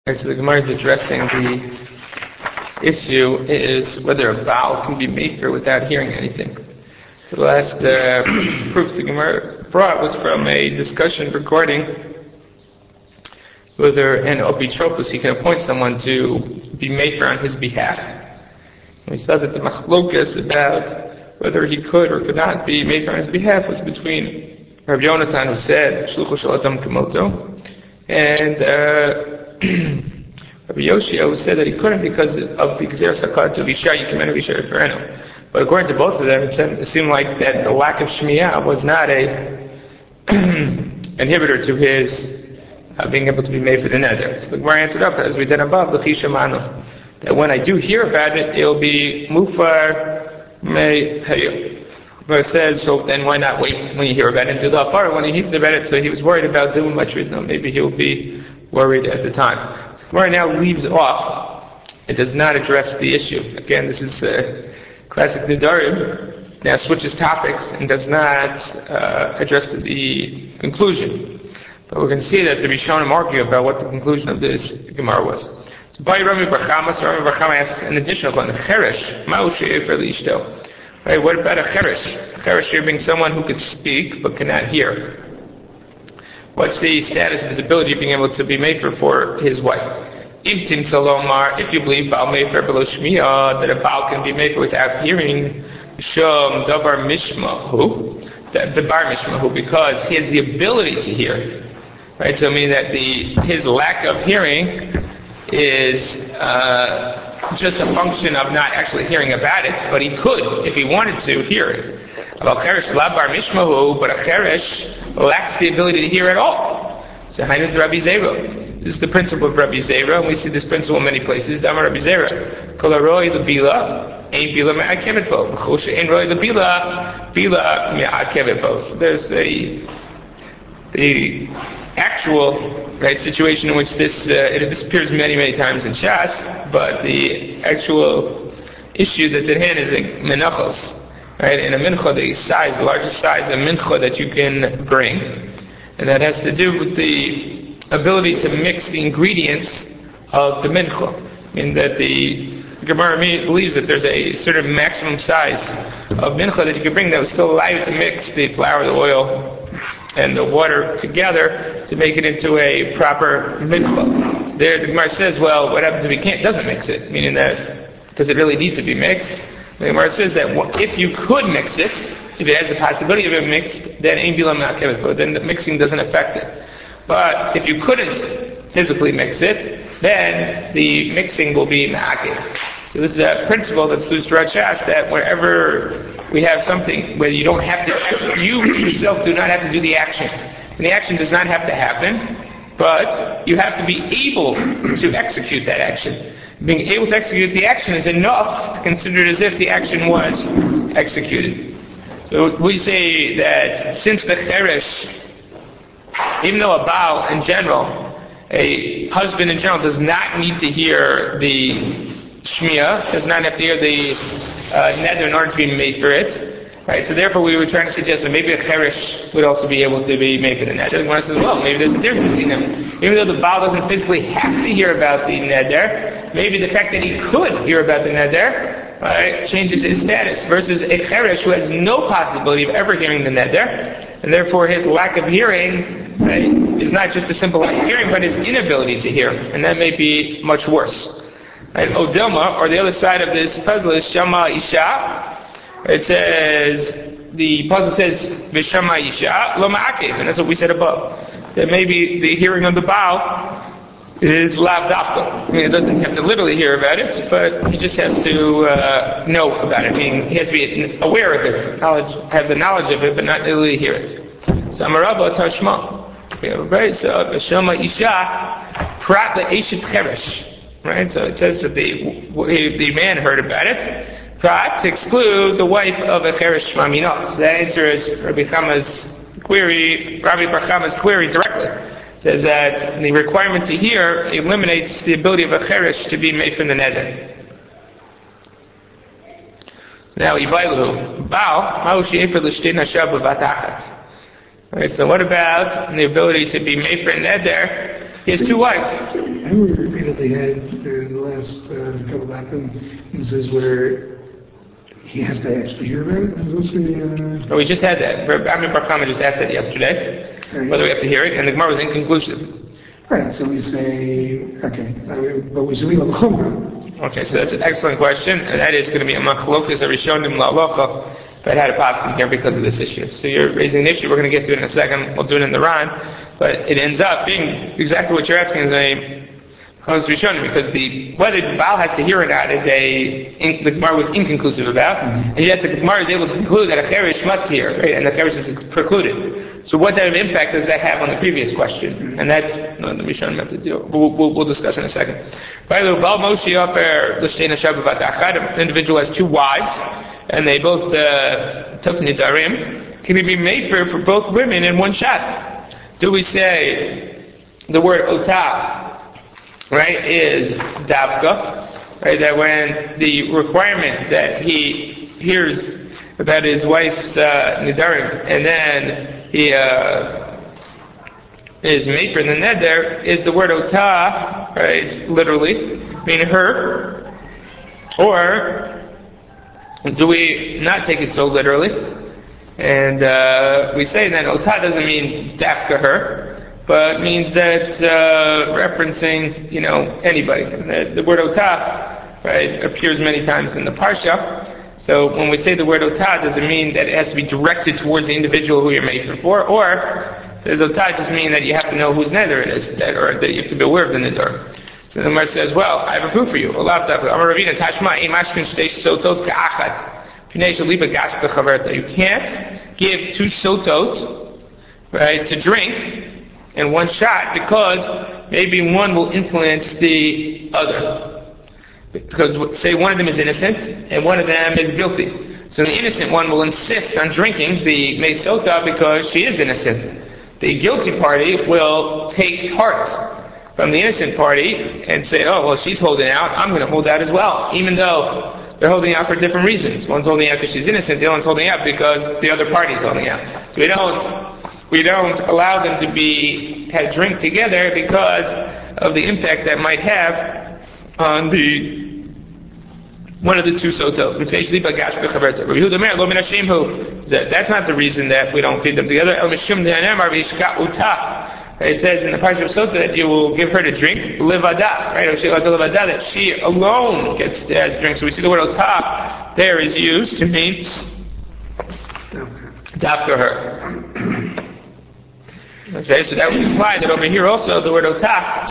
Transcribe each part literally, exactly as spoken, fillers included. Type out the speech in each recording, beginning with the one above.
Okay, so the Gemara is addressing the issue is whether a Baal can be mafer without hearing anything. So the last uh, proof the Gemara brought was from a discussion regarding whether an opitropos, he can appoint someone to be mafer on his behalf. And we saw that the machlokas about whether he could or could not be mafer on his behalf was between Rabbi Yonatan, who said shlucho shel adam kemoto, and uh, Rabbi Yoshia said that he couldn't because of the Gzer Sakat to Visha Yikimenu Visha Referenu. But according to both of them, it seemed like that the lack of Shmiyah was not a inhibitor to his uh, being able to be made for the neder. So the Gemara answered up, as we did above, L'chisha Manu, that when I do hear about it, it'll be Mufar Mei Hayu. Gemara says, so then why not wait when you hear about it until the Afar? When he hears about it, so he was worried about doing much with them. Maybe he'll be worried at the time. So Gemara now leaves off. It does not address the issue. Again, this is uh, classic Nidarim. Now switches topics and does not uh, address the conclusion. But we're going to see that the Rishonim argue about what the conclusion of this Gemara was. So by Rami Barchama, so Rami Barchama asks an additional one. Cheresh, ma'u she'efer li'ishto. Right, what about a cheresh? A cheresh here being someone who could speak but cannot hear. What's the status of his ability of being able to be mafer for his wife? Imtin salomar, if you believe Baal mefer below shmiyah, that a Baal can be mafer without hearing, shom davar mishmahu, the bar mishmahu, because he has the ability to hear. Right, so meaning that the his lack of hearing is uh, just a function of not actually hearing about it, but he could, if he wanted to, hear it. About cheresh la bar mishmahu, but a cheresh lacks the ability to hear at all. So Hainu to Rabbi Zera. This is the principle of Rabbi Zera, and we see this principle in many places. Dama Rabbi Zera. Kol haroi lebila, ein bila me'akevet bo. B'chol she'ein roi lebila, bila me'akevet bo. So there's a the actual right situation in which this uh, it, this appears many many times in Shas, but the actual issue that's at hand is in menachos. Right, in a mincha, the size, the largest size of mincha that you can bring, and that has to do with the ability to mix the ingredients of the mincha. I mean that the Gemara believes that there's a certain maximum size of mincha that you can bring that will still allow you to mix the flour, the oil, and the water together to make it into a proper mincha. So there, the Gemara says, well, what happens if you can't, doesn't mix it? Meaning that, does it really need to be mixed? The Gemara says that if you could mix it, if it has the possibility of it mixed, then ein bila me'akevet, then the mixing doesn't affect it. But if you couldn't physically mix it, then the mixing will be me'akev. So this is a principle that's through throughout Shas, that wherever we have something where you don't have to, you yourself do not have to do the action, and the action does not have to happen, but you have to be able to execute that action. Being able to execute the action is enough to consider it as if the action was executed. So we say that since the cheresh, even though a Baal in general, a husband in general does not need to hear the shmiyah, does not have to hear the uh, neder in order to be made for it, right? So therefore we were trying to suggest that maybe a cheresh would also be able to be made for the neder. The Gemara says, well, maybe there's a difference between them. Even though the Baal doesn't physically have to hear about the neder, maybe the fact that he could hear about the neder, right, changes his status, versus a cheresh who has no possibility of ever hearing the neder, and therefore his lack of hearing, right, is not just a simple lack of hearing, but his inability to hear, and that may be much worse. Right? Odilma, or the other side of this puzzle, is Shama Isha. It says, the puzzle says, Vishama Isha, Lo Ma'akev, and that's what we said above. That maybe the hearing of the Baal is lav dafka. I mean, it doesn't have to literally hear about it, but he just has to uh, know about it. I mean, he has to be aware of it, knowledge, have the knowledge of it, but not literally hear it. So Amarabba Tashma. Right? So Vishama Isha, Prat the Eshet Cheresh. Right? So it says that the the man heard about it. Prat to exclude the wife of a cheresh mamina. So that answer is Rabbi Chama's query, Rabbi Bar Chama's query directly. It says that the requirement to hear eliminates the ability of a cheresh to be made from the neder. Now, Ibailu, Baal, Ma'u she'efer l'shtei nashav b'vat achat. Right, so what about the ability to be made for neder? He has two wives. we repeatedly had in the last uh, couple of instances where he has to actually hear about it. What's the, uh... well, we just had that. Rabbi Bar Chama just asked that yesterday, right. Whether we have to hear it, and the Gemara was inconclusive. Right, so we say, okay, I mean, but we should leave a chumrah. Okay, so that's an excellent question, and that is going to be a machlokas arishonim la'alocha, but had a passing here because of this issue. So you're raising an issue we're going to get to in a second. We'll do it in the Ran, but it ends up being exactly what you're asking is a machlokas arishonim, because the whether the Baal has to hear or not is a in, the Gemara was inconclusive about, mm-hmm. and yet the Gemara is able to conclude that a cherish must hear, right? And the cherish is precluded. So what type of impact does that have on the previous question? And that's no, the Rishonim have to do. We'll, we'll, we'll discuss in a second. By the way, Baal Moshe offer l'shteina shabbat achad. An individual has two wives, and they both uh, took nidarim. Can it be made for for both women in one shot? Do we say the word otah, right, is davka, right? That when the requirement that he hears about his wife's uh, nidarim, and then he uh, is made for the neder, is the word otah, right, literally, meaning her, or do we not take it so literally? And uh, we say that otah doesn't mean dafka her, but means that uh, referencing, you know, anybody. The, the word otah, right, appears many times in the parsha. So when we say the word otah, does it mean that it has to be directed towards the individual who you're making for? Or does otah just mean that you have to know whose neder it is, that, or that you have to be aware of the neder? So the Gemara says, well, I have a proof for you. You can't give two sotot, right, to drink in one shot because maybe one will influence the other. Because, say, one of them is innocent, and one of them is guilty. So the innocent one will insist on drinking the meisota because she is innocent. The guilty party will take heart from the innocent party and say, oh, well, she's holding out, I'm going to hold out as well, even though they're holding out for different reasons. One's holding out because she's innocent, the other one's holding out because the other party's holding out. So we don't, we don't allow them to be, have drink together because of the impact that might have on the one of the two sotot. That's not the reason that we don't feed them together. It says in the Parsha of Sota that you will give her to drink levada, right? That she alone gets has drink. So we see the word otah there is used to mean dafka her. Okay, so that would imply that over here also the word otah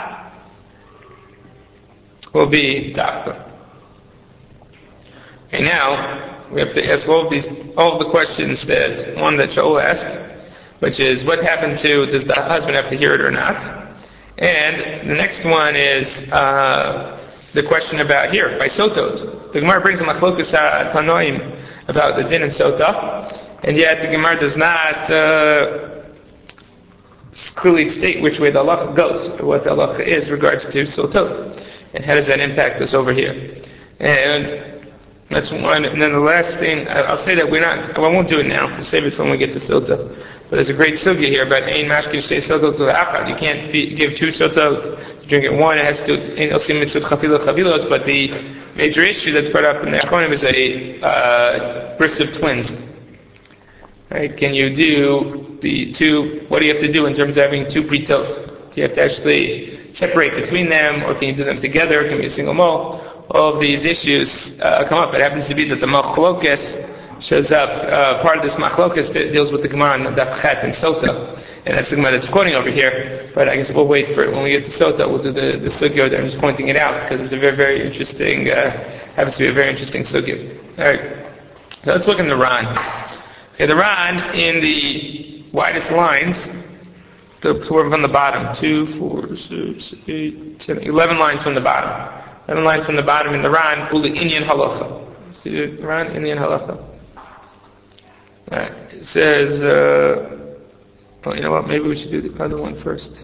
will be dafka. Okay, now we have to ask all of these, all of the questions that one that Shaul asked, which is what happened to, does the husband have to hear it or not? And the next one is uh, the question about here by sotot. The Gemara brings a machlokas tanoim about the din and sota, and yet the Gemara does not uh, clearly state which way the halacha goes, or what the halacha is regards to sotot, and how does that impact us over here? And that's one. And then the last thing, I'll say that we're not, I won't do it now. We'll save it for when we get to sota. But there's a great sugya here about ein mashkin shtei sotot to achad. You can't be, give two sotot to drink it. One, it has to, ein osim mitzvot chavilot chavilot. But the major issue that's brought up in the Achronim is a uh, bris of twins. Right? Can you do the two? What do you have to do in terms of having two pritot? Do you have to actually separate between them, or can you do them together? Can it be a single mole? All of these issues uh, come up. It happens to be that the machlokas shows up. Uh, part of this machlokas deals with the Gemara on Daf Chet and Sota, and that's the Gemara that's quoting over here. But I guess we'll wait for it. When we get to Sota, we'll do the, the sugya there. I'm just pointing it out because it's a very, very interesting. Uh, happens to be a very interesting sugya. All right. So let's look in the Ran. Okay, the Ran in the widest lines, the, from the bottom, two, four, six, eight, ten, eleven lines from the bottom. Seven lines from the bottom in the Ran, Uli Inyan Halacha. See the Ran, Inyan Halacha. Right. It says, uh, well, you know what, maybe we should do the other one first.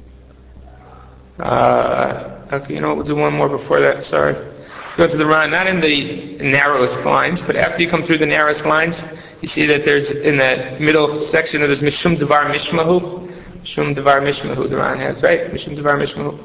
Uh, okay, you know what, we'll do one more before that, sorry. Go to the Ran, not in the narrowest lines, but after you come through the narrowest lines, you see that there's, in that middle section, there's Mishum Devar Mishmahu. Mishum Devar Mishmahu, the Ran has, right? Mishum Devar Mishmahu.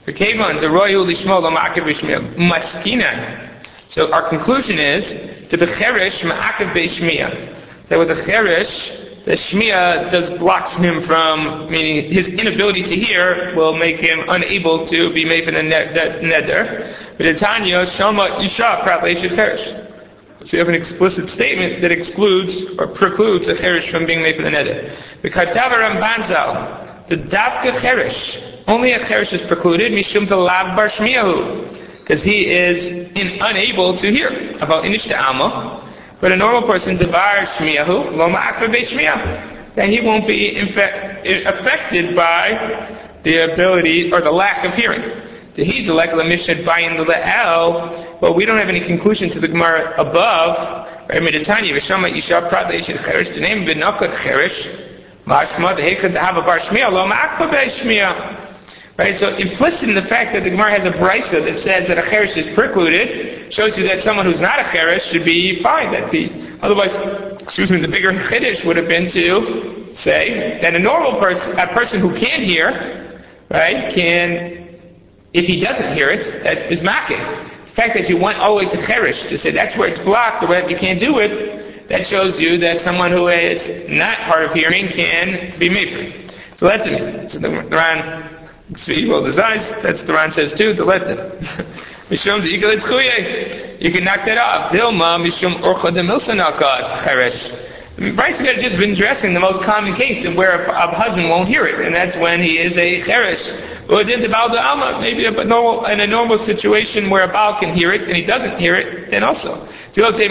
So our conclusion is to the cherish ma'akev be'shmiya. That with the cherish, the shmiya does blocks him from, meaning his inability to hear will make him unable to be made for the neder. But in Tanya, shama isha prat leishit cherish. So you have an explicit statement that excludes or precludes a cherish from being made for the neder. The Kartava Ramban Zal, the davka cherish, only a cherish is precluded, mishum talav bar shmiyahu, because he is in, unable to hear about inishta alma. But a normal person, devar shmiyahu, lo ma'akva be shmiyah, then he won't be infect, affected by the ability or the lack of hearing. The he like la mishnah bayin le'el, but we don't have any conclusion to the Gemara above. Right? Meditanya v'shama isha prat le'ishit cherish, the name b'nakot cherish, mashma dehekad have a bar shmiyah, lo ma'akva be shmiyah. Right, so implicit in the fact that the Gemara has a brisa that says that a cherish is precluded shows you that someone who's not a cherish should be fine. That the otherwise, excuse me, the bigger chiddush would have been to say that a normal person, a person who can hear, right, can, if he doesn't hear it, that is makkah. The fact that you went all the way to cherish to say that's where it's blocked or where you can't do it, that shows you that someone who is not hard of hearing can be made for it. So that's it. So the Quran. Well, the Zayis, that's what the Ran says too, the let them. Mishum the Yigal Tzchuye. You can knock that off. Dilma, Mishum Orcha de Milsanakat, Cheresh. Bryce had just been addressing the most common case of where a, a husband won't hear it, and that's when he is a Cheresh. Or didn't Baal de Alma, maybe a normal, in a normal situation where a Baal can hear it and he doesn't hear it, then also. This is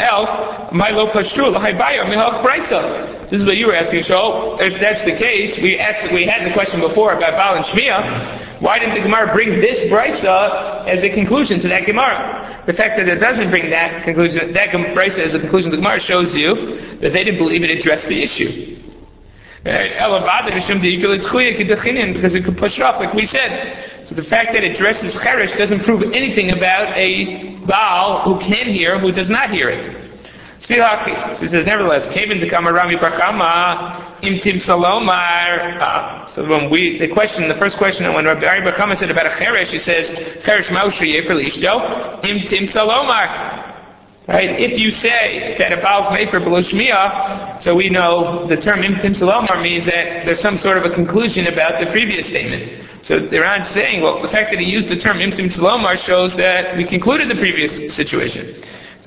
what you were asking. So, if that's the case, we asked, we had the question before about Baal and Shmiya. Why didn't the Gemara bring this brisa as a conclusion to that Gemara? The fact that it doesn't bring that conclusion, that brisa as a conclusion to the Gemara shows you that they didn't believe it addressed the issue. Because it could push it off, like we said. So the fact that it addresses cherish doesn't prove anything about a Baal who can hear, who does not hear it. So he says, nevertheless, Kevin to come Rami Barchama, Imtim Salomar. Uh, so when we, the question, the first question, when Rabbi Barchama said about a cherish, he says, Cherish Maushri Yefer Lishto, Imtim Salomar. Right? If you say that a Baal's made for below Shmiya, so we know the term Imtim Salomar means that there's some sort of a conclusion about the previous statement. So they're not saying, well, the fact that he used the term Imtim Salomar shows that we concluded the previous situation. So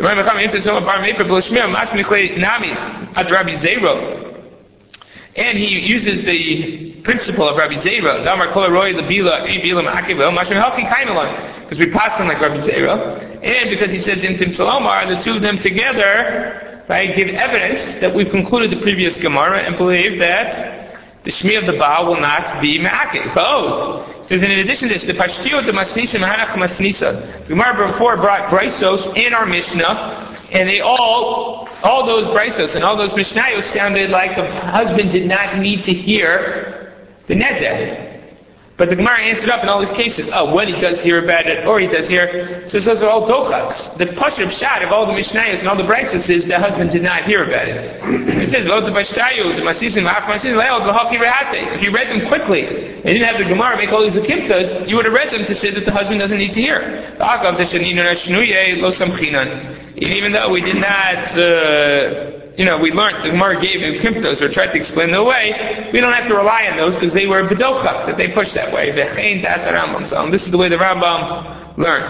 and he uses the principle of Rabbi Zera, because we pass him like Rabbi Zera, and because he says Imtim Salomar, the two of them together, right, give evidence that we've concluded the previous Gemara and believe that the Shmi of the Baal will not be Ma'akeh. Both. It says, in addition to this, the Pashtiyot, the Masnisa, Mahanach Masnisa. The Gemara before brought Brysos in our Mishnah, and they all, all those Brysos and all those Mishnayos sounded like the husband did not need to hear the Neder. But the Gemara answered up in all these cases, oh, when he does hear about it, or he does hear, so those are all dochaks. The Pashup shot of all the Mishnayos and all the Brysos is the husband did not hear about it. It says, if you read them quickly, and didn't have the Gemara make all these akimtas, you would have read them to say that the husband doesn't need to hear. And even though we did not, uh, you know, we learned, the Gemara gave him kimtos or tried to explain them away, we don't have to rely on those because they were bedoka, that they push that way. So this is the way the Rambam learns.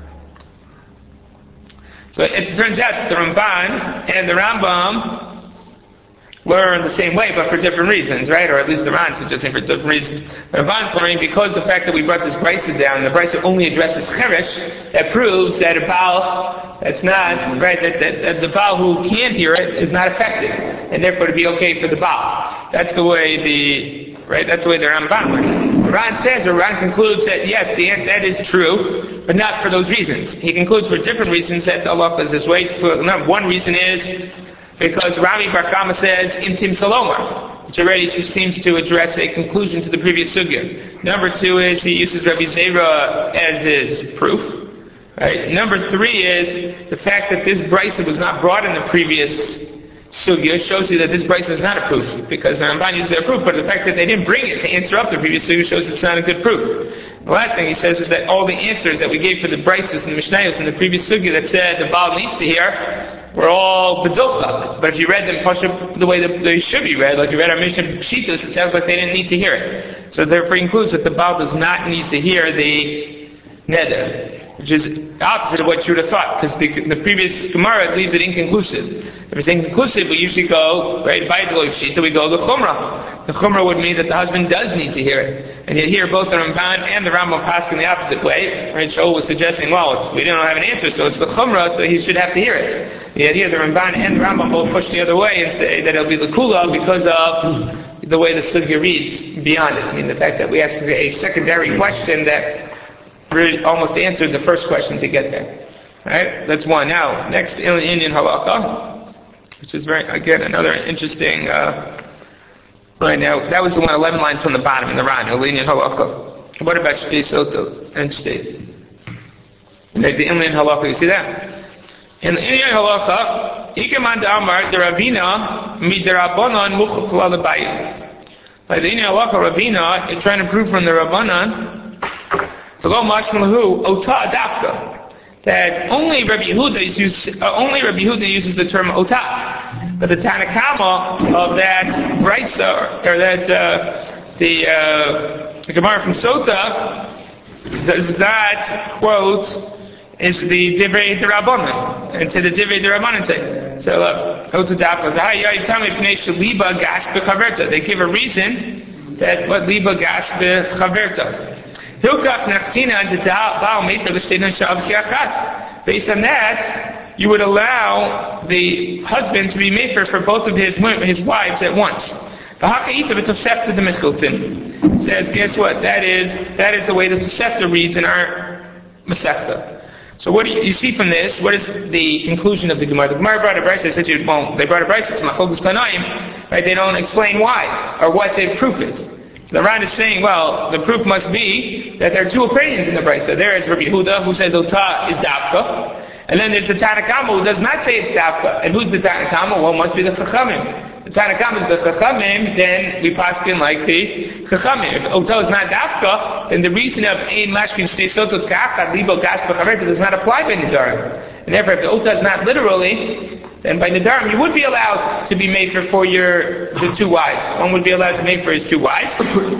So it turns out that the Ramban and the Rambam learn the same way, but for different reasons, right? Or at least the Ran suggesting for different reasons. The Ramban's learning because the fact that we brought this brisa down, the brisa only addresses cherish, that proves that a Baal that's not, right, that, that, that the Baal who can hear it is not affected, and therefore to be okay for the Baal. That's the way the, right, that's the way the Ramban learns. The Ran says, or Ran concludes that yes, the, that is true, but not for those reasons. He concludes for different reasons that Allah is this way. For, one reason is because Rami Barchama says Imtim Salomar, which already seems to address a conclusion to the previous sugya. Number two is he uses Rabbi Zera as his proof. Right? Number three is the fact that this brisa was not brought in the previous sugya shows you that this brisa is not a proof, because the Ramban uses their proof, but the fact that they didn't bring it to answer up the previous sugya shows it's not a good proof. The last thing he says is that all the answers that we gave for the Brises and the Mishnayos and the previous sugya that said the Baal needs to hear were all bedulcha. But if you read them Pasha the way that they should be read, like you read our Mishnah Pshitos, it sounds like they didn't need to hear it. So therefore he concludes that the Baal does not need to hear the neder, which is opposite of what you would have thought, because the, the previous Gemara leaves it inconclusive. If it's inconclusive, we usually go, right, by the Shita, we go the Chumrah. The Chumrah would mean that the husband does need to hear it. And yet here both the Ramban and the Rambam pass in the opposite way. Right, Shaul was suggesting, well, it's, we don't have an answer, so it's the Chumrah, so he should have to hear it. Yet here the Ramban and the Rambam both push the other way and say that it'll be the Kula because of the way the Sugya reads beyond it. I mean, the fact that we asked a secondary question that really almost answered the first question to get there. Alright, that's one. Now, next in Indian halakha, which is very, again, another interesting, uh, right now, that was the one eleven lines from the bottom in the Ran, Indian halakha. What about Shtei Soto and Shtei? Like the Indian halakha, you see that? In the Indian halakha, Ikeman Amar, the Ravina, Midarabonon, Mukhukla Labayim. Like the Indian halakha, Ravina is trying to prove from the Rabbanan, so go mashmalahu ota dafka, that only Rabbi Yehuda uses uh, only Rabbi Yehuda uses the term ota, but the Tanakama of that Brisa or that uh, the, uh, the Gemara from Sota does not quote is the Divrei D'Rabbanan, and to the Divrei D'Rabbanan say so ota dafka. They give a reason that what liba gash bechaverta. Hilkach nachtina and the Baal made for the state of kiachat. Based on that, you would allow the husband to be mefer for both of his his wives at once. Says, guess what? That is that is the way the Tosefta reads in our Masechta. So what do you, you see from this? What is the conclusion of the Gemara? The Gemara brought a brisa. They said, you, well, they brought a brisa to Machlokes Tanaim, right? They don't explain why or what the proof is. The Ran is saying, well, the proof must be that there are two opinions in the Brisa. There is Rabbi Yehuda, who says Ota is Dafka, and then there's the Tanakama, who does not say it's Dafka. And who's the Tanakama? Well, it must be the Chachamim. The Tanakama is the Chachamim, then we paskin like the Chachamim. If Ota is not Dafka, then the reason of Ein Mashkin Shtei Sotot Ka'achad Libo Gas B'Chaverta does not apply by Nidarim. And therefore, if the Ota is not literally, then by Nadarim, you would be allowed to be made for, for your, the two wives. One would be allowed to make for his two wives.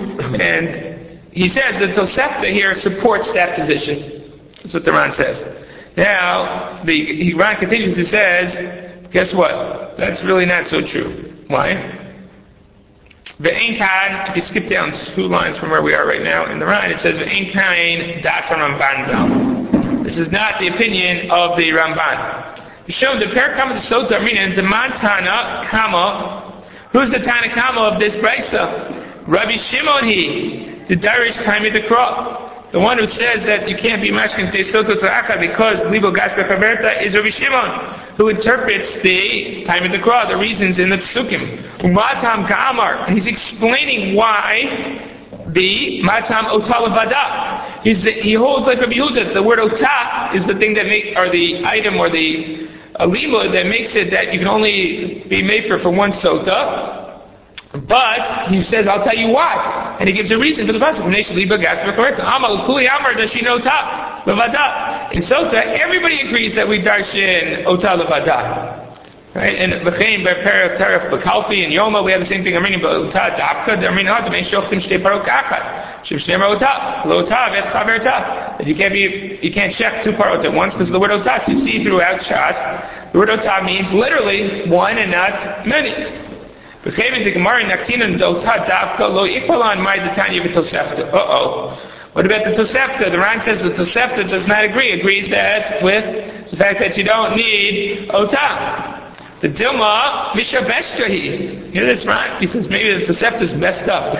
And he says that Tosefta here supports that position. That's what the Ran says. Now, the Ran continues, he says, guess what? That's really not so true. Why? Ve'en kan, if you skip down two lines from where we are right now in the Ran, it says, Ve'en kan dasan Ramban zal. This is not the opinion of the Ramban. Shown the pair kama to Sota Armina, the Mantana Kama. Who's the Tana Kama of this Brisa? Rabbi Shimon he, the Darish time of the crop. The one who says that you can't be Mashkin Te Soto Sa'acha because Libo Gaspa Chaverta is Rabbi Shimon, who interprets the time of the crop, the reasons in the Psukim. Umatam Ka'amar, and he's explaining why the Matam Ota Levada. He's he holds like Rabbi Yehuda. The word Ota is the thing that make, or the item, or the alima that makes it that you can only be made for for one sota. But he says, I'll tell you why, and he gives a reason for the pasuk. Nation liba gasper correct. Amal kuli amar does she know Ota Levada? In sota, everybody agrees that we darshan Ota Levada. Right? And B'chein B'peref Taref B'kalfi and Yoma, we have the same thing. Amin B'Ota Dafka. The Amin Hot Amin Shochtim Shtei Parot Kachat. Shiv Shnei Ota L'Ota Vet Chaverta. That you can't be, you can't check two parot at once because of the word Ota. So you see throughout Shas, the word Ota means literally one and not many. B'chein the Gemara Naktina and Ota Dafka Lo Ikwalan Mai Detanya V'Tosefta. Uh oh. What about the Tosefta? The Ran says the Tosefta does not agree. Agrees that with the fact that you don't need Ota. The Dilma, Misha Beshkahi. Hear this, right? He says maybe the Tosefta is messed up.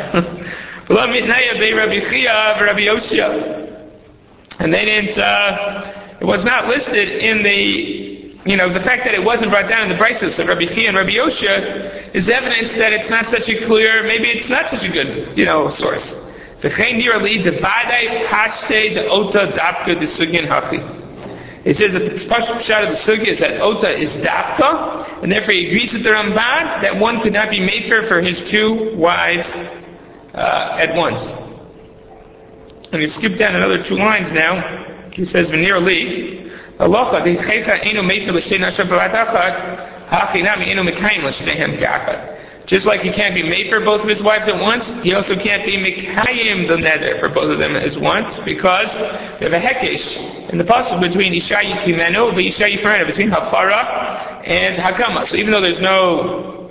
And they didn't, uh, it was not listed in the, you know, the fact that it wasn't brought down in the Brises of Rabbi Chia and Rabbi Yoshia is evidence that it's not such a clear, maybe it's not such a good, you know, source. It says that the Pashut Pshat of the Sugya is that Ota is Dafka, and therefore he agrees with the Ramban that one could not be made for for his two wives uh, at once. and you skip down another two lines now, he says, V'nir li, halacha, dechecha enu mefer l'shtei nashim b'vat achad, hachinami enu mekayim l'shteihem ka'achad. Just like he can't be made for both of his wives at once, he also can't be mekayim the neder for both of them at once, because they have a hekesh in the pasuk between Isha Yikimenu and Isha Yifrenu, between Hafara and Hakama. So even though there's no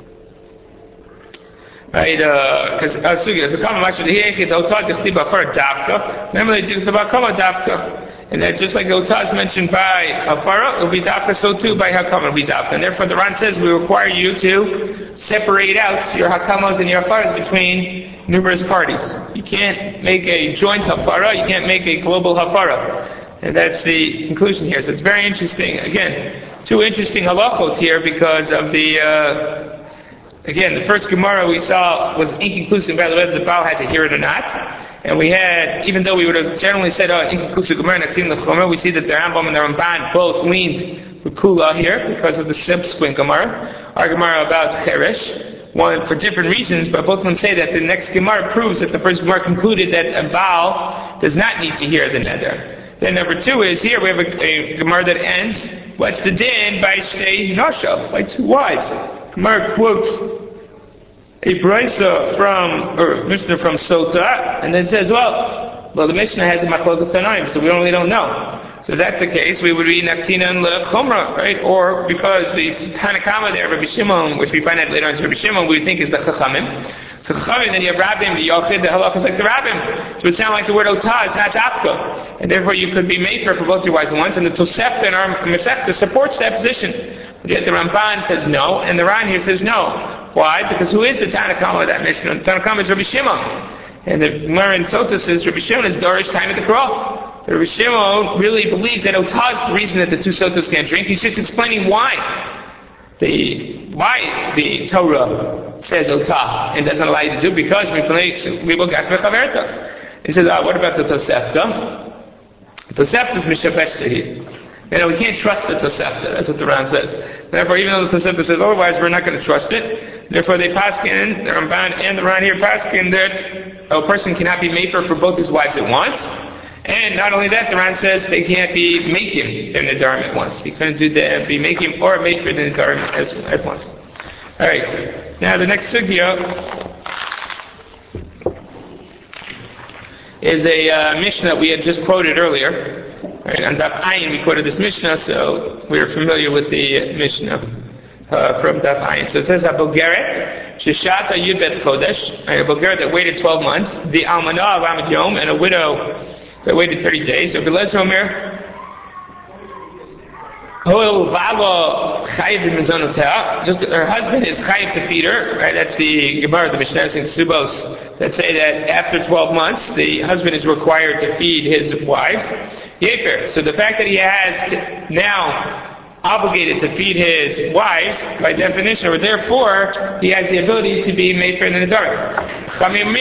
right, because uh, the Hakama Mashu Dehechit Otah Tichti Bafar Davka. Remember they did the Hakama Davka. And that just like the Otah is mentioned by Hafara, it will be Dafka, so too by Hakama it will be Dafka. And therefore the Ran says we require you to separate out your Hakamas and your Hafaras between numerous parties. You can't make a joint Hafara, you can't make a global Hafara. And that's the conclusion here. So it's very interesting. Again, two interesting halachot here because of the, uh, again, the first Gemara we saw was inconclusive about whether the Baal had to hear it or not. And we had, even though we would have generally said, oh, inconclusive Gemara, Natim L'chomer, we see that the Rambam and the Ramban both leaned with Kula here because of the subsequent Gemara. Our Gemara about Cheresh, one for different reasons, but both of them say that the next Gemara proves that the first Gemara concluded that a Baal does not need to hear the neder. Then number two is, here we have a, a Gemara that ends, what's the din by Shtei Nasha, by two wives. Gemara quotes a brisa from, or Mishnah from Sota, and then says, well, well, the Mishnah has a machlokas tanaim, so we really don't know. So if that's the case, we would read Naktina and Lechomra, right? Or because the Tanakama there, Rabbi Shimon, which we find out later on is Rabbi Shimon, we think is the Chachamim. So Chachamim, then you have Rabbim, the Yochid, the Halach is like the Rabbim. So it would sound like the word Otah is not Dafka. And therefore you could be made for both your wives at once, and the Tosefta and our Masechta supports that position. Yet the Ramban says no, and the Ran here says no. Why? Because who is the Tanakama of that Mishnah? The Tanakama is Rabbi Shimon. And the Gemara in Sota says Rabbi Shimon is Dorish time at the Korah. So Rabbi Shimon really believes that Otah is the reason that the two Sotas can't drink. He's just explaining why the why the Torah says Otah and doesn't allow you to do, because we play we will gas mechaverta. He says, ah, what about the Tosefta? The Tosefta is Mishaveshtahi. You know, we can't trust the Tosefta. That's what the Ran says. Therefore, even though the Tosefta says otherwise, we're not going to trust it. Therefore, they paskin, the Ramban and the Ran here paskin, that a person cannot be maker for both his wives at once. And not only that, the Ran says they can't be making their Nedarim at once. He couldn't do the be making or make for the Nedarim at once. Alright. Now, the next sugya is a uh, Mishnah we had just quoted earlier. Right, on Daf Ayin we quoted this Mishnah, so we're familiar with the Mishnah uh, from Daf Ayin. So it says, "Abogeret sheshata yud bet chodesh," a Abogeret that waited twelve months, the Almanah of Amad Yom, and a widow that waited thirty days. So Belez Omer, just her husband is chayiv to feed her, right? That's the Gemara, the Mishnah in Subos, that say that after twelve months, the husband is required to feed his wives. Yefer. So the fact that he has now obligated to feed his wives, by definition, or therefore, he has the ability to be made for in the dark. Some say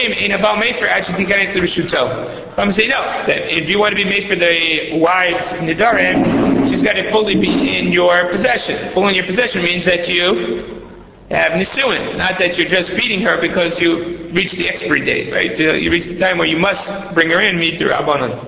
no, that if you want to be made for the wives Nidarim, she's got to fully be in your possession. Full in your possession means that you have nisuin, not that you're just feeding her because you reached the expiry date, right? You reach the time where you must bring her in, meet the Rabbanon.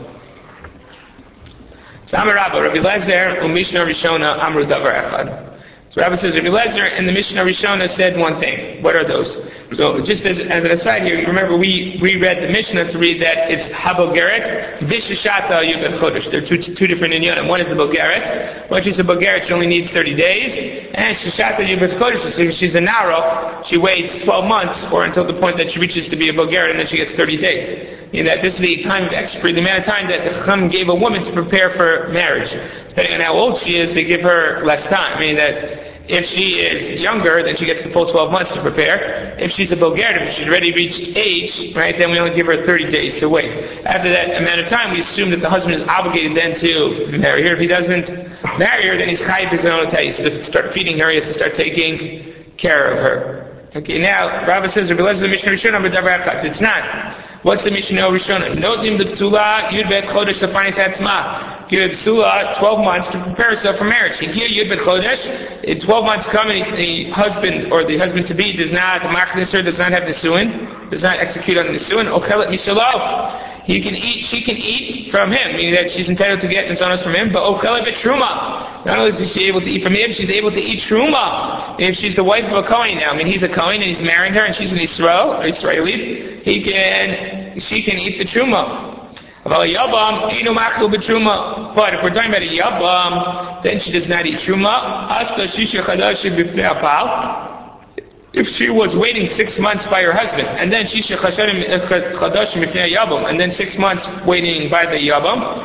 Samar Rabba, Rabbi Lezer, and Mishnah Rishona, Amru Davar Echad. So Rabbi says, Rabbi Lezer and the Mishnah Rishona said one thing. What are those? So just as, as an aside here, you remember we reread the Mishnah to read that it's Habogeret, Vishashata Yubet Chodesh. They're two, two different inyanim. One is the Bogeret. When she's a Bogeret, she only needs thirty days. And Shashata Yubet Chodesh, so if she's a Naro, she waits twelve months or until the point that she reaches to be a Bogeret, and then she gets thirty days. In that this is the time of expiry, the amount of time that the Chacham gave a woman to prepare for marriage. Depending on how old she is, they give her less time. Meaning that if she is younger, then she gets the full twelve months to prepare. If she's a Bulgarian, if she's already reached age, right, then we only give her thirty days to wait. After that amount of time, we assume that the husband is obligated then to marry her. If he doesn't marry her, then he's chayiv his own taste. To start feeding her, he has to start taking care of her. Okay, now, Rabbi says, Rabbi Lezer, the Mishnah Rishonah, b'davar echad. It's not. What's the Mishnah Rishonah? Notim the Psula, Yud Bet Chodesh, Safanis Hatzma. Give Psula twelve months to prepare herself for marriage. Here, Yud Bet Chodesh, in twelve months coming, the husband, or the husband-to-be, does not, the Maknisser does not have Nisuin, does not execute on Nisuin, Ochelet Mishalo. he can eat, she can eat from him, meaning that she's entitled to get mizonos from him, but ochel b'truma. Not only is she able to eat from him, she's able to eat truma. If she's the wife of a Kohen now, I mean, he's a Kohen and he's marrying her and she's an Israel, or Israelite, he can, she can eat the truma. But if we're talking about a yabam, then she does not eat truma. If she was waiting six months by her husband, and then she and then six months waiting by the yabam,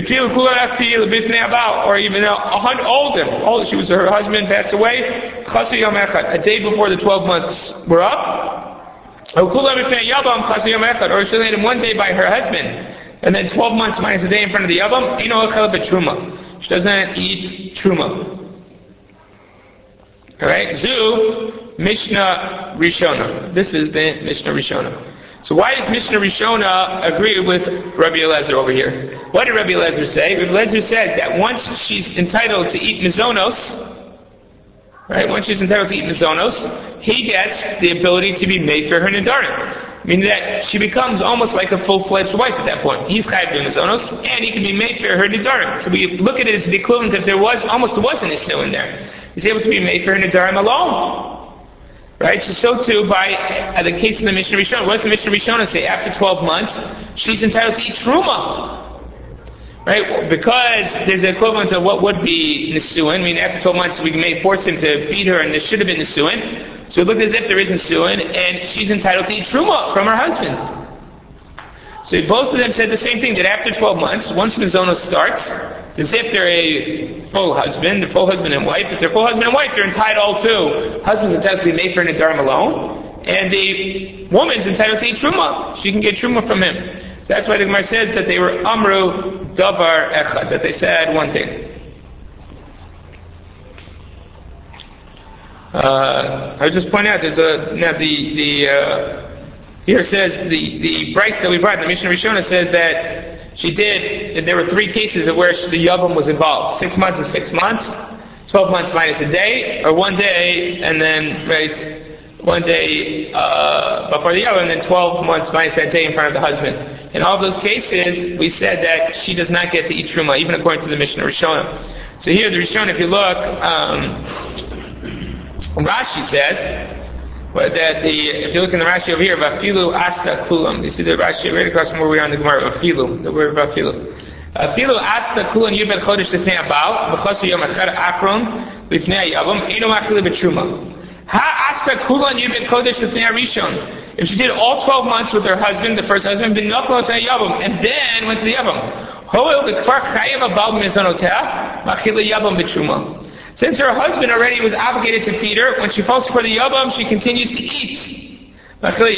or even a hundred older, older, she was her husband passed away, a day before the twelve months were up, or she waited one day by her husband, and then twelve months minus a day in front of the yabam, she doesn't eat truma. Alright, Zu, Mishnah Rishona. This is the Mishnah Rishona. So why does Mishnah Rishona agree with Rabbi Eliezer over here? What did Rabbi Eliezer say? Rabbi Eliezer said that once she's entitled to eat mizonos, right, once she's entitled to eat mizonos, he gets the ability to be made for her nidarim. Meaning that she becomes almost like a full-fledged wife at that point. He's chayav mizonos, and he can be made for her nidarim. So we look at it as the equivalent if there was, almost was an issue in there. He's able to be made for her nidarim alone. Right? So, so too, by uh, the case of the Mishnah Rishona, what does the Mishnah Rishona say? After twelve months, she's entitled to eat truma. Right? Because there's an equivalent of what would be nisuin. I mean, after twelve months, we may force him to feed her, and there should have been nisuin. So it looked as if there is nisuin, and she's entitled to eat truma from her husband. So both of them said the same thing, that after twelve months, once mizonos starts, as if they're a full husband, a full husband and wife. If they're full husband and wife, they're entitled to, husband's entitled to be made for an nidarim alone, and the woman's entitled to eat truma. She can get truma from him. So that's why the Gemara says that they were amru davar echad, that they said one thing. Uh, I would just point out, there's a, now the, the, uh, here it says, the, the bright that we brought, the Mishnah Rishona says that she did, there were three cases of where the yabam was involved. Six months and six months, twelve months minus a day, or one day, and then, right, one day, uh, before the yabam, and then twelve months minus that day in front of the husband. In all of those cases, we said that she does not get to eat truma, even according to the Mishnah Rishona. So here, the Rishona, if you look, um, Rashi says, that the, if you look in the Rashi over here, Vafilu Asta Kulam, you see the Rashi right across from where we are in the Gemara, Vafilu, the word Vafilu. Vafilu Asta Kulam Yibet Chodesh Lifnei Abal, V'chosu Yom Echad Akron, Lifnei Yavam, Eino Machile B'Truma. Ha Asta Kulam Yibet Chodesh Lifnei Arishon. If she did all twelve months with her husband, the first husband, B'Noklo Lifnei Yavam, and then went to the Yavam. Hoel B'Kfar Chayev Abal B'Mizonotea, Machile Yavam B'Truma. Since her husband already was obligated to feed her, when she falls for the yabam, she continues to eat. Because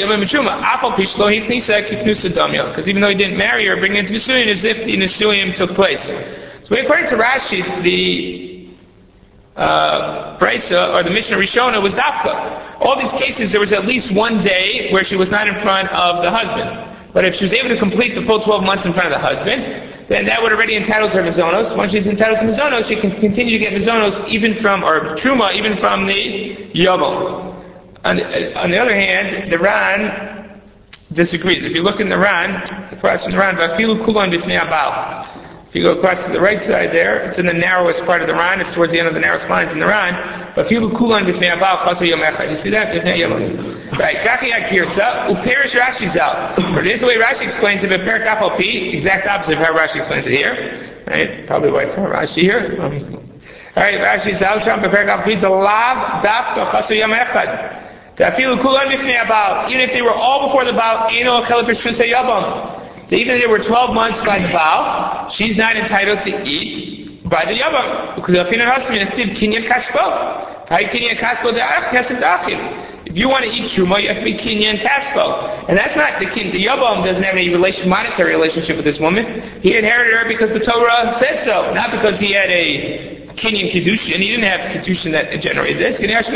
even though he didn't marry her, bringing her into Nisuim as if the Nisuim took place. So according to Rashi, the uh, Brisa, or the Mishnah Rishona, was Dafka. All these cases, there was at least one day where she was not in front of the husband. But if she was able to complete the full twelve months in front of the husband, then that would already entitle her mizonos. Once she's entitled to mizonos, she can continue to get mizonos even from, or truma, even from the yabam. On the, on the other hand, the Ran disagrees. If you look in the Ran, across from the Ran, vafilu kulon b'fnei abal. If you go across to the right side there, it's in the narrowest part of the Ran, it's towards the end of the narrowest lines in the Ran. Vafilu kulon b'fnei abal, chasu yom echad. You see that? B'fnei yabam. Right. Kaki akirsa, uperish Rashi's out. But this is the way Rashi explains it, but perik apal pi, exact opposite of how Rashi explains it here. Right? Probably why it's not Rashi here. Um, Alright, Rashi's out, sham, perik apal pi, the lav, dafka, chasu yom echad. Vafilu kulon b'fnei abal. Even if they were all before the Baal, eno achelet b'shvusei yabam. So even if they were twelve months by the Baal, she's not entitled to eat by the Yabam. Because the Afinan Hasmi is kinyan kaspo. If you want to eat Truma, you have to be kinyan kaspo. And that's not the kin. The Yabam doesn't have any relation, monetary relationship with this woman. He inherited her because the Torah said so, not because he had a kinyan kedushin. He didn't have kedushin that generated this.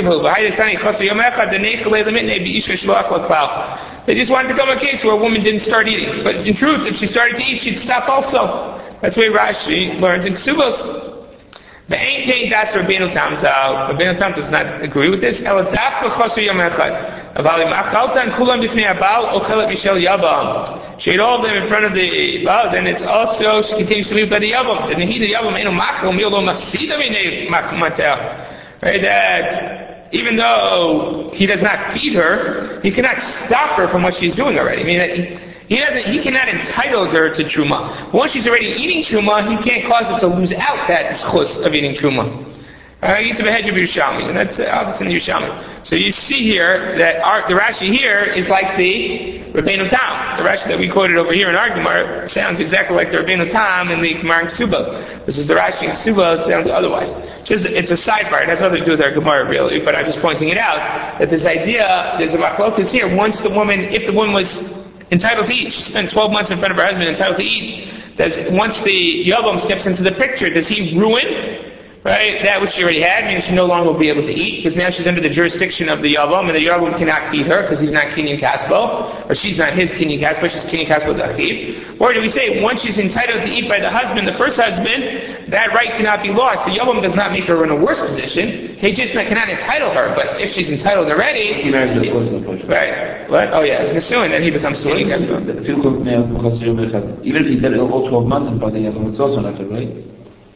They just wanted to come a case where a woman didn't start eating. But in truth, if she started to eat, she'd stop also. That's why Rashi learns in Ksubos. The Ein Kei Datz Rabbeinu Tam Zal. Rabbeinu Tam does not agree with this. El Dak B'Chosu Yom Echad. Avali Machaltan Kulam B'Fnei Abal Ochelet Mishel Yabam. She ate all of them in front of the Baal, then it's also, she continues to live by the Yavam. Then he, the Yavam, Eno Machel, Milo Masida Mine Matel. Right, that even though he does not feed her, he cannot stop her from what she's doing already. I mean, he, he doesn't, he cannot entitle her to Truma. But once she's already eating Truma, he can't cause her to lose out that chus of eating Truma. And that's uh, obviously in the Yerushalmi. So you see here that our, the Rashi here is like the Rabbeinu Tam. The Rashi that we quoted over here in our Gemara sounds exactly like the Rabbeinu Tam in the Gemara in Ksubos. This is the Rashi in Ksubos, sounds otherwise. Just, it's a sidebar. It has nothing to do with our Gemara really, but I'm just pointing it out that this idea, there's a machlokas here. Once the woman, if the woman was entitled to eat, she spent twelve months in front of her husband entitled to eat. Does, once the Yavam steps into the picture, does he ruin, right, that which she already had, meaning she no longer will be able to eat, because now she's under the jurisdiction of the Yavam, and the Yavam cannot feed her, because he's not Kinyan Kaspo, or she's not his Kinyan Kaspo, she's Kinyan Kaspo Dachiv. Or do we say, once she's entitled to eat by the husband, the first husband, that right cannot be lost. The Yavam does not make her in a worse position, he just cannot entitle her, but if she's entitled already, he marries her, of right, what? Oh yeah, Nesuin, then he becomes Kinyan Kaspo. Even if he did it all twelve months in front of the Yavam, it's also not good, right?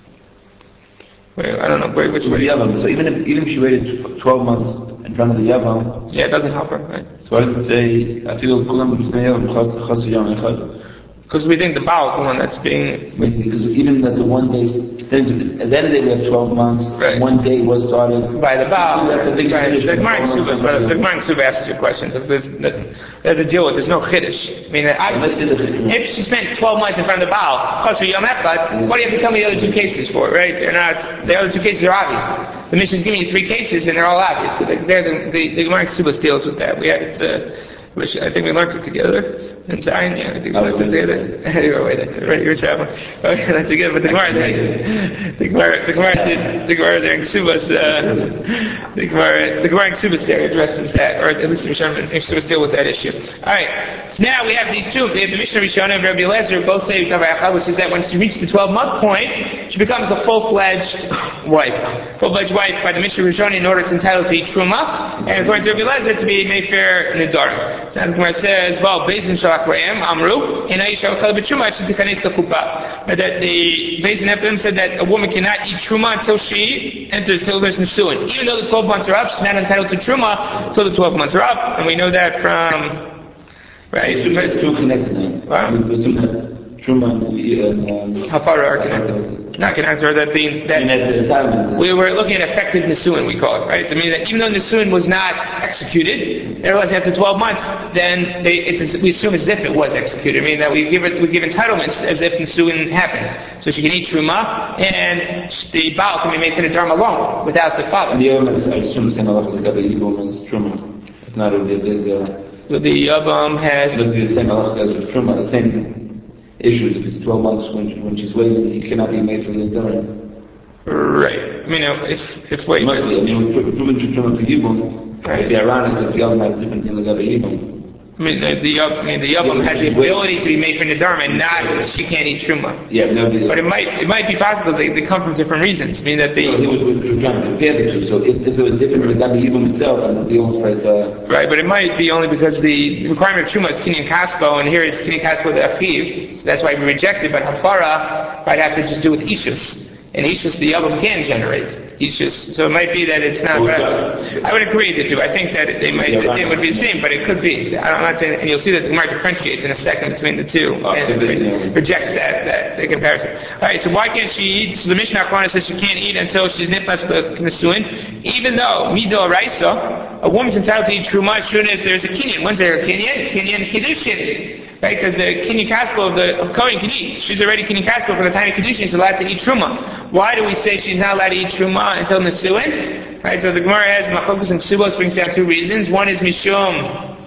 Wait, I don't know, wait, which way? Yavam. So even if even if she waited twelve months in front of the Yavam, yeah, it doesn't help her, right? So why does it say, I feel Kulam Yavam Chas Yom Echad? Because we think the Baal is the one that's being... Because even that the one day, at the end of the day we have twelve months, right. One day was started... By the Baal. That's a big right. Chiddush. The Gemara in Ksubas, but the Gemara in Ksubas asks your question, because there's the, the deal with, there's no Chiddush. I mean, obviously, if she spent twelve months in front of the Baal, Chas Yom Echad, what do you have to tell me the other two cases for, right? They're not, the other two cases are obvious. The Mishnah's giving you three cases, and they're all obvious. So they're the, the, the Gemara in Ksubas deals with that. We had it, uh, which I think we learned it together. In Zion, yeah, I think we learned it together. Anyway, wait, that's right, you're traveling. Okay, that's together, but the Gemara, the Gemara, the Gemara did, the Gemara there in Ksubas, uh, the Gemara, the Gemara in Ksubas there addresses that, or at least the Mishnah in Ksubas deal with that issue. Alright, so now we have these two, we have the Mishnah Rishonah and Rabbi Eliezer, both say, which is that when she reaches the twelve month point, she becomes a full-fledged wife. Full-fledged wife by the Mishnah Rishonah in order it's entitled to eat Truma, and according to Rabbi Eliezer to be Mayfair Nidarim. So the Gemara says, well, based on Shalach Re'em, Amru, and Aisha Chal B'Truma, she tikanes the Kupa. But that the Beis Din Ephraim said that a woman cannot eat Truma until she enters, till there's Nesuin. Even though the twelve months are up, she's not entitled to Truma until the twelve months are up, and we know that from, right? It's still connected now. What? Truma and um, how far are connected? Not connected, or that the that we were looking at effective Nesuin, we call it, right? I mean that even though Nesuin was not executed, nevertheless after twelve months, then they, it's, we assume as if it was executed. I mean that we give it, we give entitlements as if Nesuin happened. So she can eat Truma, and the Baal can be made for the Dharma alone, without the father. The Yavam, I assume the same halacha as the Yavam is Truma. It's not a big, the the Yavam has... It doesn't be the same halacha as with Truma, the same issues. If it's twelve months when when she's waiting, he cannot be made for the dinner. Right. I mean, if if wait. Must be. I mean, proven to Truma to Yibum. It'd be ironic if the Yavam had a different thing like Yibum. I mean, the, the, I mean, the Yavam has the ability to be made for Nidar, and not she can't eat Truma. Yeah, but it might it might be possible they, they come from different reasons. I mean that they. No, he was, was trying to compare the two. So if, if it was different with Gabi Yibum itself, and the almost like. Uh, right, but it might be only because the requirement of Truma is Kinyan Kaspo, and here it's Kinyan Kaspo the Achiv. So that's why we reject it. But Hafara might have to just do with Ishus. And Ishus the Yavam can generate. Ishus. So it might be that it's not. But I, I would agree with you. I think that they might it would be the same, but it could be. I'm not saying, and you'll see that the Gemara differentiates in a second between the two, and it rejects that that the comparison. All right. So why can't she eat? So the Mishnah Akhrona says she can't eat until she's niflas b'nesuin, even though mido raisa, a woman's entitled to eat truma as soon as there's a kinyan. When's there a kinyan? Kinyan kiddushin. Right, because the Kinyan Kaspo of the of Kohen can eat. She's already Kinyan Kaspo from the time of Kedushin, she's allowed to eat Truma. Why do we say she's not allowed to eat Truma until Nesuin? Right, so the Gemara has Machokus and Ksubos brings down two reasons. One is Mishum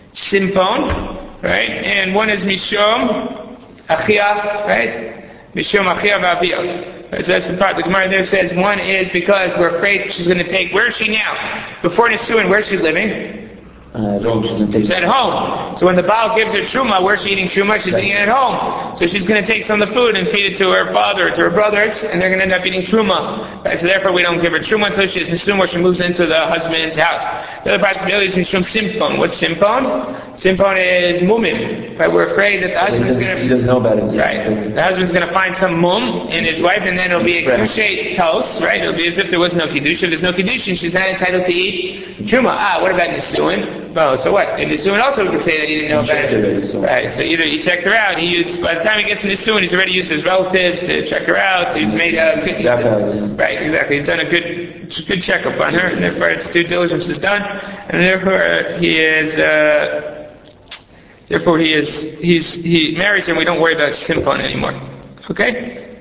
Simpon, right, and one is Mishum Achia, right? Mishum Achia V'Aviyah. Right, so that's the part the Gemara there says. One is because we're afraid she's going to take, where is she now? Before Nesuin, where's she living? Uh, at home, she's going to take She's at home. So when the Baal gives her truma, where's she eating truma? She's eating it at home. So she's going to take some of the food and feed it to her father, to her brothers, and they're going to end up eating truma. Right? So therefore we don't give her truma until she's consumed or she moves into the husband's house. The other possibility is mishum simpon. What's simpon? Simpon is mumim. Right? We're afraid that the husband's going to... He doesn't know about it. Right. The husband's going to find some mum in his wife, and then it'll be a kedushay house, right? It'll be as if there was no kedusha. If there's no kedusha, she's not entitled to eat truma. Ah, what about nisuin? Oh, so what? In Nisuin also we could say that he didn't know about it. Right, so either he checked her out, he used, by the time he gets to Nisuin, he's already used his relatives to check her out, he's made a good, right, exactly, he's done a good, good checkup on her, and therefore its due diligence is done, and therefore he is, uh, therefore he is, he's, he marries her and we don't worry about simpon anymore. Okay?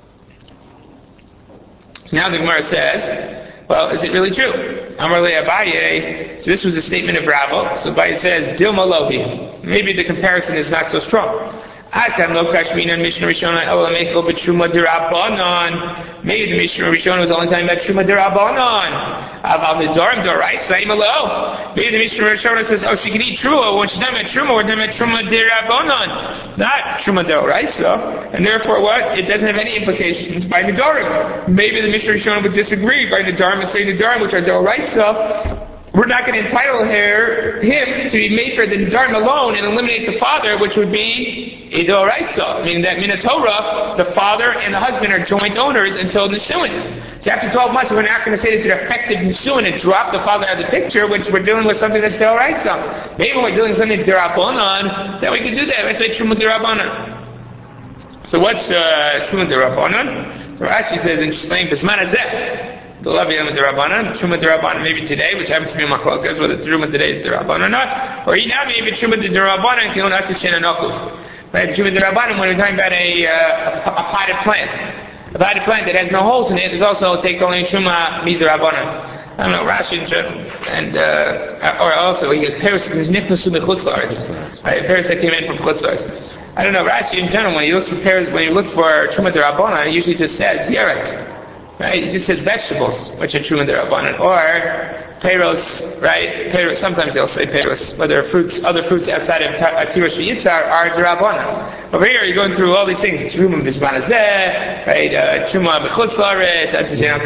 Now the Gemara says, well, is it really true? Amar le Abaye. So this was a statement of Rava. So Abaye says, Dilma lohi. Maybe the comparison is not so strong. Atam lo kashmina Mishnah Rishona elamechel b'truma derabanan. Maybe the Mishnah Rishona was only talking about truma derabanan. Aval nedarim d'oraisa imalo. Maybe the Mishnah Rishona says, oh, she can eat truma. When she's talking about truma, we're talking about truma derabanan, not truma d'oraisa. And therefore, what? It doesn't have any implications by nedarim. Maybe the Mishnah Rishona would disagree by nedarim and say nedarim, which are d'oraisa. We're not going to entitle her, him to be made for the nedarim alone and eliminate the father, which would be a d'oraisa. Meaning that in Torah, the father and the husband are joint owners until Nisuin. So after twelve months, we're not going to say that they're effective Nisuin and drop the father out of the picture, which we're dealing with something that's d'oraisa. Maybe when we're dealing with something d'rabanan, then we can do that. Let's say truma d'rabanan. So what's uh, truma d'rabanan? So Rashi says in Shleim Bisman Hazeh. The Levi Yom D'Rabbanan, Truma D'Rabbanan maybe today, which happens to be Machlokas, whether Truma today is D'Rabbanan or not, or now maybe Truma D'Rabbanan Kilon Atzichin and Okuf. Right? Truma D'Rabbanan, when we're talking about a, uh, a, a potted plant, a potted plant that has no holes in it, is also take only Truma D'Rabbanan. I don't know, Rashi in general, and, uh, or also, he goes, Paris is Nichnasu Mechutz La'aretz. Right? Paris that came in from Chutz La'aretz. I don't know, Rashi in general, when he looks for Paris, when you look for Truma D'Rabbanan, it usually just says Yerek. Right? It just says vegetables, which are true in their abundant. Or peiros, right? Peiros, sometimes they'll say peiros, whether fruits, other fruits outside of Atirosh V'yitzar are D'Rabbanan. Over here, you're going through all these things. Truma B'zman Hazeh, right? Truma B'chutz La'aretz, Atzichin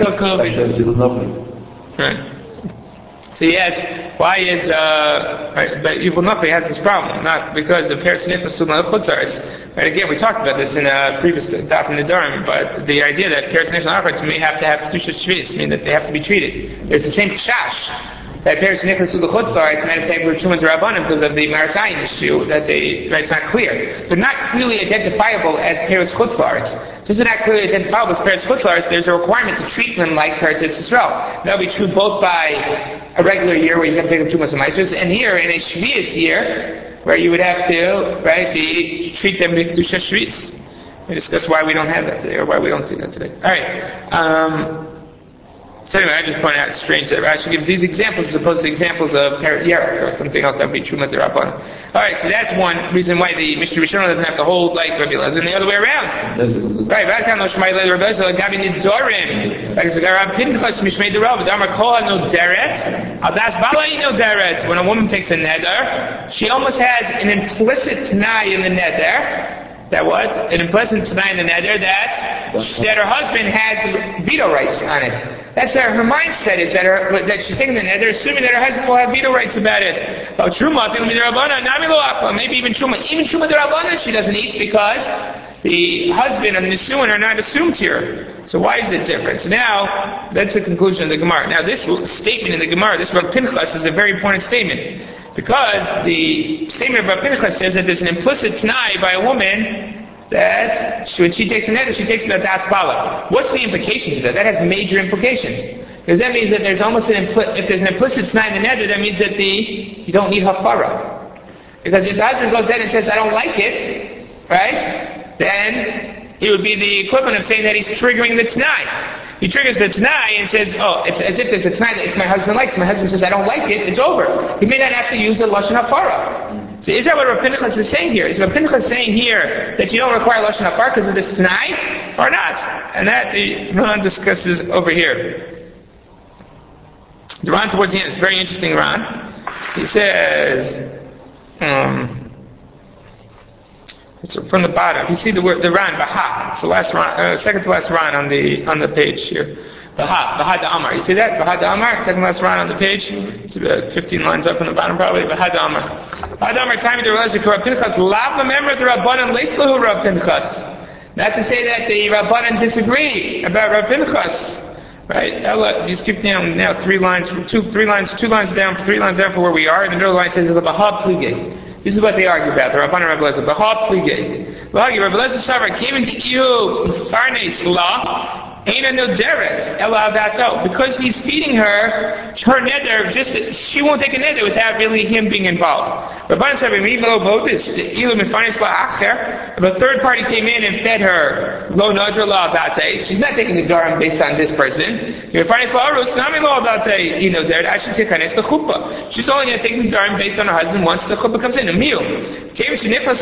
Kokov. Right. So yes, why is, uh, right, but Yuval Nakvi has this problem, not because of Paris Nifas Suma Chutzarts. Right, again, we talked about this in a previous Daf in the Durham, but the idea that Paris Nifas Chutzarts may have to have Ketushas Shvis, mean that they have to be treated. There's the same Chash that Paris Nifas Suma Chutzarts might have taken for Truma D'Rabbanan because of the Marasayan issue, that they, right, it's not clear. They're not clearly identifiable as Paris Chutzarts. Since they're not clearly identifiable as Paris Chutzarts, there's a requirement to treat them like Paris Yisrael. That'll be true both by a regular year where you have to pick up two months of Maasros, and here in a Shvius year where you would have to, right, be, treat them with Kedusha Shvius. We discuss why we don't have that today, or why we don't do that today. Alright, um, so anyway, I just point out it's strange that Rashi gives these examples as opposed to examples of Parat Yerek or something else that would be Truma D'Rabbanan. Alright, so that's one reason why the Mishnah Rishonah doesn't have to hold like Rabbi Elazar, and the other way around. Right, Vatikan lo Shmai le Rabbi Elazar, Gabi Nidorim. Like it's like Rab Pinchas Mishmei D'Rav, Damar Kol no deret, Adas Balai no deret. When a woman takes a neder, she almost has an implicit Tanai in the neder. That what? An implicit Tanai in the neder that, that her husband has veto rights on it. That's her, her mindset is that her, that she's taking the neder, assuming that her husband will have veto rights about it. Oh, Truma, maybe even Truma, even Truma D'Rabbanan she doesn't eat because the husband and the Nisuin are not assumed here. So why is it different? So now, that's the conclusion of the Gemara. Now this statement in the Gemara, this Rav Pinchas, is a very important statement. Because the statement of Rav Pinchas says that there's an implicit t'nai by a woman that she, when she takes a neder, she takes it at das bala. What's the implications of that? That has major implications. Because that means that there's almost an implicit, if there's an implicit t'nai in the neder, that means that the, you don't need hafara. Because if the husband goes in and says, I don't like it, right? Then it would be the equivalent of saying that he's triggering the t'nai. He triggers the t'nai and says, oh, it's as if there's a t'nai that if my husband likes it, my husband says, I don't like it, it's over. He may not have to use a lashon hafara. So is that what Rav Pinchas is saying here? Is Rav Pinchas saying here that you don't require lashon hafara because of this t'nai, or not? And that the Ran discusses over here. The Ran towards the end, it's very interesting, Ran. he says, um, it's from the bottom. You see the word the ran baha. It's the last ran, uh, second to last ran on the on the page here. Baha, baha da amar. You see that? Baha da amar, second last ran on the page. It's about fifteen lines up from the bottom probably. Baha da amar. Baha da amar. Time to realize the Rav Pinchas lav member the Rabbanan leislahu Rav Pinchas. Not to say that the Rabbanan disagree about Rav Pinchas. Right? Ella, you skip down now three lines from two, three lines, two lines down, three lines down for where we are. And the middle line says the Bahab Pligay. This is what they argue about. The Rabbanan Rabbi Lezer. Bahab Pligay. Rabbi Lezer Shavar came into Ihu Farnes law. Aina no deret, ella avato. Because he's feeding her, her neder, just, she won't take a neder without really him being involved. Rabbanan said, if a third party came in and fed her, lo nadra la avate, she's not taking the darim based on this person. I should take the chuppah. She's only going to take the darim based on her husband once the chuppah comes in, a meal. Even when she's nechlas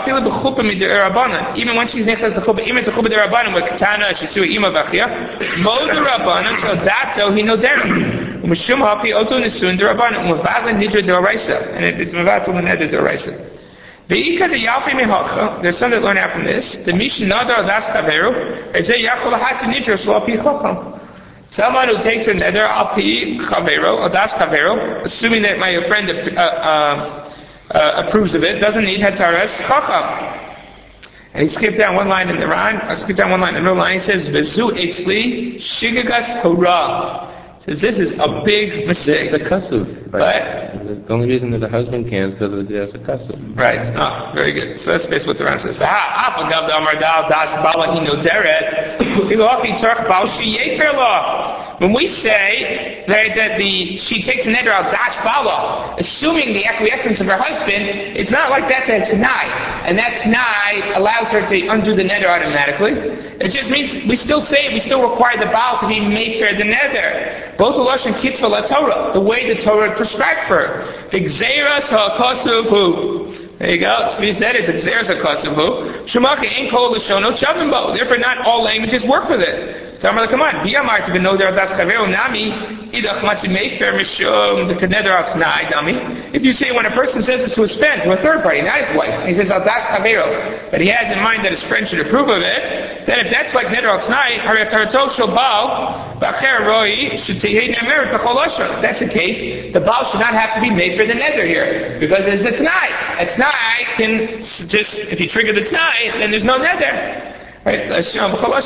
the chuppah, even the chuppah derabbanan with katana, she's suing ima Modu Rabbanim, so dato he no derim. Mishum hafi oto nisun de Rabbanim. Mavadla nidra de oraisa, and it's mavadla nidra de oraisa. Ve'ika de yalfi mehocha. There's some that learn out from this. The mishnah nadar das kaveru. Ezeh yachol hat nidra so api chokam. Someone who takes a neder api kaveru or das kaveru, assuming that my friend uh, uh, uh, approves of it, doesn't need hataras chokam. And he skipped down one line in the Ran. I skipped down one line in the middle line. He says, "Vezu etzli shigagas hora." Says this is a big mistake. It's a kasuv. Right? The only reason that the husband can is because it's a kasuv. Right. Oh, very good. So that's basically what the Ran says. Afagav the amar dal das bala hino deret. Ilochi tzarch bal sheyefer law. When we say that, that the she takes a neder al das bala, assuming the acquiescence of her husband, it's not like that's a t'nai, and that t'nai allows her to undo the neder automatically. It just means we still say we still require the baal to be made for the neder. Both the Lashon Kitzvah la Torah, the way the Torah prescribed for her. The Gzeras ha'kosuvu. There you go. So he said it's Gzeras ha'kosuvu. Shemaka ain't kol l'shono chavim bo. Therefore, not all languages work with it. Come on, Biyamar to know there das chavero nami idach matzimefer mishum the kneder al t'nai dummy. If you say when a person says this to his friend, to a third party, not his wife, and he says al das chavero, that he has in mind that his friend should approve of it, then if that's like neder al t'nai, haratarato shel baal b'acher roi should tehei nemer b'chol lashon. If that's the case, the baal should not have to be made for the neder here because it's a t'nai. A t'nai can just if you trigger the t'nai, then there's no neder. Right? This is where Rav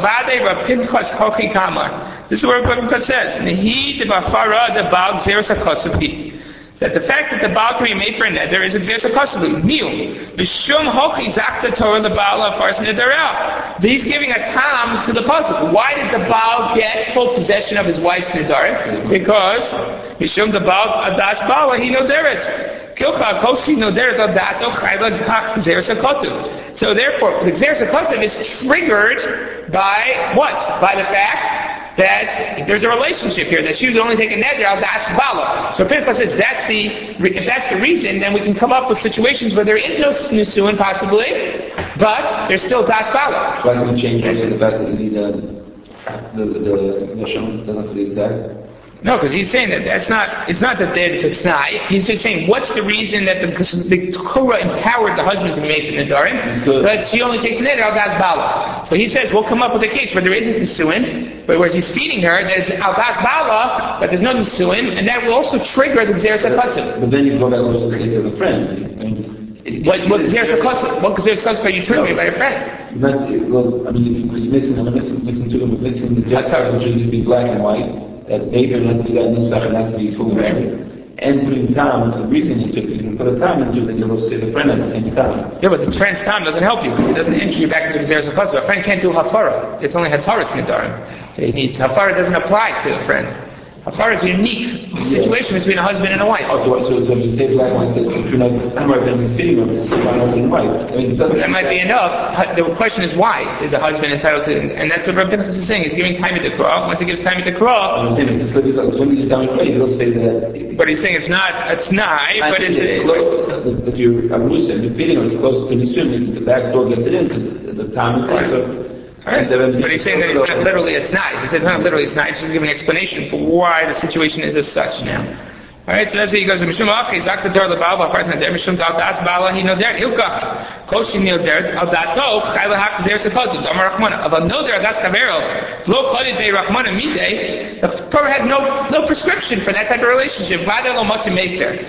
Pinchas says, that the fact that the Baal can be made for a neder is exercise kosuvli. Mil. B'shum hochi zakta Torah the Baal afars nederel. He's giving a tam to the puzzle. Why did the Baal get full possession of his wife's neder? Because B'shum the Baal adas Baal he noderet. Kilcha koshi noderet adato chayla hach gzeres hakotuv. So therefore, the gzeres hakotuv is triggered by what? By the fact that there's a relationship here, that she was only taking neder al das bala. So Pinchas says that's the, if that's the reason, then we can come up with situations where there is no nisuin possibly, but there's still das bala. Why don't we change it to the fact that you need the the the Lashon doesn't have to be exact? No, because he's saying that that's not, it's not that it's a t'nai. He's just saying, what's the reason that the, the Torah empowered the husband to make the nedarim? Because she only takes neder al das bala. So he says, we'll come up with a case where there isn't nisuin, but whereas he's feeding her, that it's al das bala, but there's no nisuin, and that will also trigger the gzeres hakatsim. But then you go back to the case of a friend. I mean, what what gzeres hakatsim? What gzeres hakatsim are you triggering by your friend? That's, well, I mean, because mixing, mixing, mixing two of them, mixing the gzeres, which should be black and white. That David has to be that nusach and has to be full right. And putting time, the reason you took it, you can put a time into it, then you'll say the friend at the same time. Yeah, but the friend's time doesn't help you because it doesn't enter you back into the Gzeres HaKosov. A friend can't do hafara. It's only hataras nedarim. He needs hafara doesn't apply to the friend. Hafara is a unique situation between a husband and a wife. Oh, so, so, so if you say black and white, so between a hammer and his feeding him, it's black and white. I mean, that might be enough. The question is why is a husband entitled to, and that's what Rav Pinchas is saying. He's giving time to Krah. Once he gives time to Krah, I'm saying it's like when you tell me he'll say that. But he's saying it's not, it's not, but it's, it's close. But you're arusa, you're feeding him, it's close to the swim. The back door gets it in because the time is right. So, right. But he's saying that it's not literally it's not. He said it's not literally it's not. He's just giving an explanation for why the situation is as such now. Alright, so that's what he goes, Mishum Achi, Zakta Torah Lebal, Bafars Nader, Mishum Daltas Bala, he Noder, Hilkach, Koshi Noder, Aldato, Chayla Hak Zer Sepotu, Damar Rachmana, of a Noder, Adas Kavero, Lo Chodid Be Rachmana Mide, the Torah has no, no prescription for that type of relationship. Vada Lo Motzi Mefer.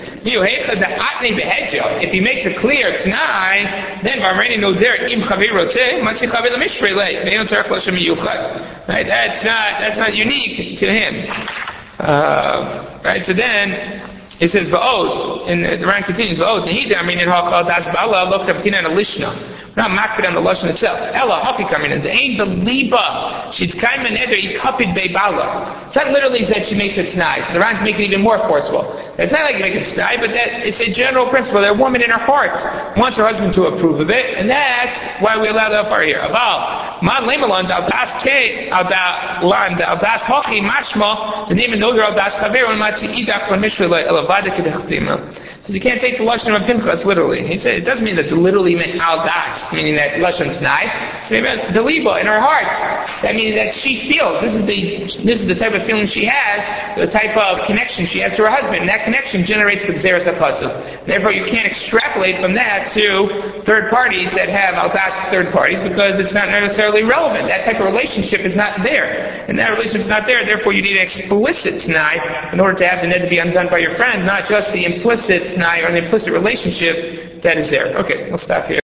If he makes it clear, it's nine, then Varmeni Noder, Im Chavir Rote, Matzi Chavir Lemishre Le, Veino Tzarech Loshem Yuchad. Right, that's not, that's not unique to him. Uh, right, so then, it says, Va'od, and the Ran continues, Va'od, Tehida, I mean, in Hachal, Das Ba'ala, Lo Kaptina and Alishna. We're not makbid on the lashon itself. Ella haki coming in. Ain't the liba. She's kaiman eder ikapid beibala. It's not literally that she makes it tonight. The Ran's making it even more forceful. It's not like you make it tonight, but that it's a general principle. That a woman in her heart wants her husband to approve of it, and that's why we allow that part here. Aval man lemalon al das ke al da land al das haki mashma the name of noder al das chaver and matzi idach on mishra elavada kedechtima. Says you can't take the lashon of Pinchas literally. He said it doesn't mean that literally meant al das, meaning that lashon tonight. It meant the liba in her heart. That means that she feels this is the this is the type of feeling she has, the type of connection she has to her husband. And that connection generates the gzeras hakasuf. Therefore, you can't extrapolate from that to third parties that have al das third parties because it's not necessarily relevant. That type of relationship is not there, and that relationship is not there. Therefore, you need an explicit t'nai in order to have the ned to be undone by your friend, not just the implicit t'nai or the implicit relationship that is there. Okay, we'll stop here.